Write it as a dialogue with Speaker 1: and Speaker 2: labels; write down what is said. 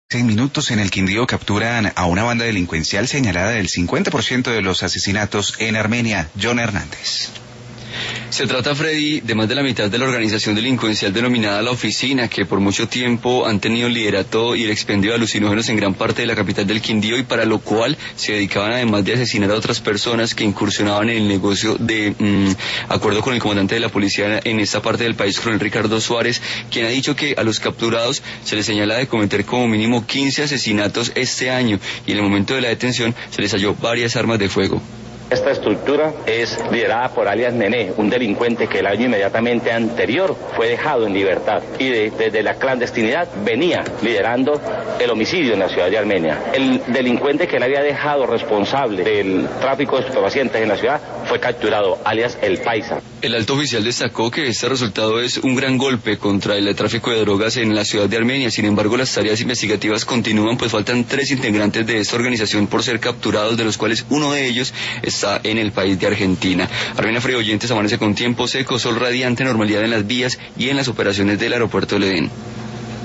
Speaker 1: 6 minutos. En el Quindío capturan a una banda delincuencial señalada del 50% de los asesinatos en Armenia. John Hernández.
Speaker 2: Se trata, Freddy, de más de la mitad de la organización delincuencial denominada La Oficina, que por mucho tiempo han tenido el liderato y el expendio de alucinógenos en gran parte de la capital del Quindío, y para lo cual se dedicaban, además de asesinar a otras personas que incursionaban en el negocio de acuerdo con el comandante de la policía en esta parte del país, coronel Ricardo Suárez, quien ha dicho que a los capturados se les señala de cometer como mínimo 15 asesinatos este año, y en el momento de la detención se les halló varias armas de fuego.
Speaker 3: Esta estructura es liderada por alias Nené, un delincuente que el año inmediatamente anterior fue dejado en libertad y desde la clandestinidad venía liderando el homicidio en la ciudad de Armenia. El delincuente que le había dejado responsable del tráfico de estupefacientes en la ciudad fue capturado, alias El Paisa.
Speaker 2: El alto oficial destacó que este resultado es un gran golpe contra el tráfico de drogas en la ciudad de Armenia. Sin embargo, las tareas investigativas continúan, pues faltan 3 integrantes de esta organización por ser capturados, de los cuales uno de ellos está en el país de Argentina. Armenia, Freddy oyentes, amanece con tiempo seco, sol radiante, normalidad en las vías y en las operaciones del aeropuerto del Edén.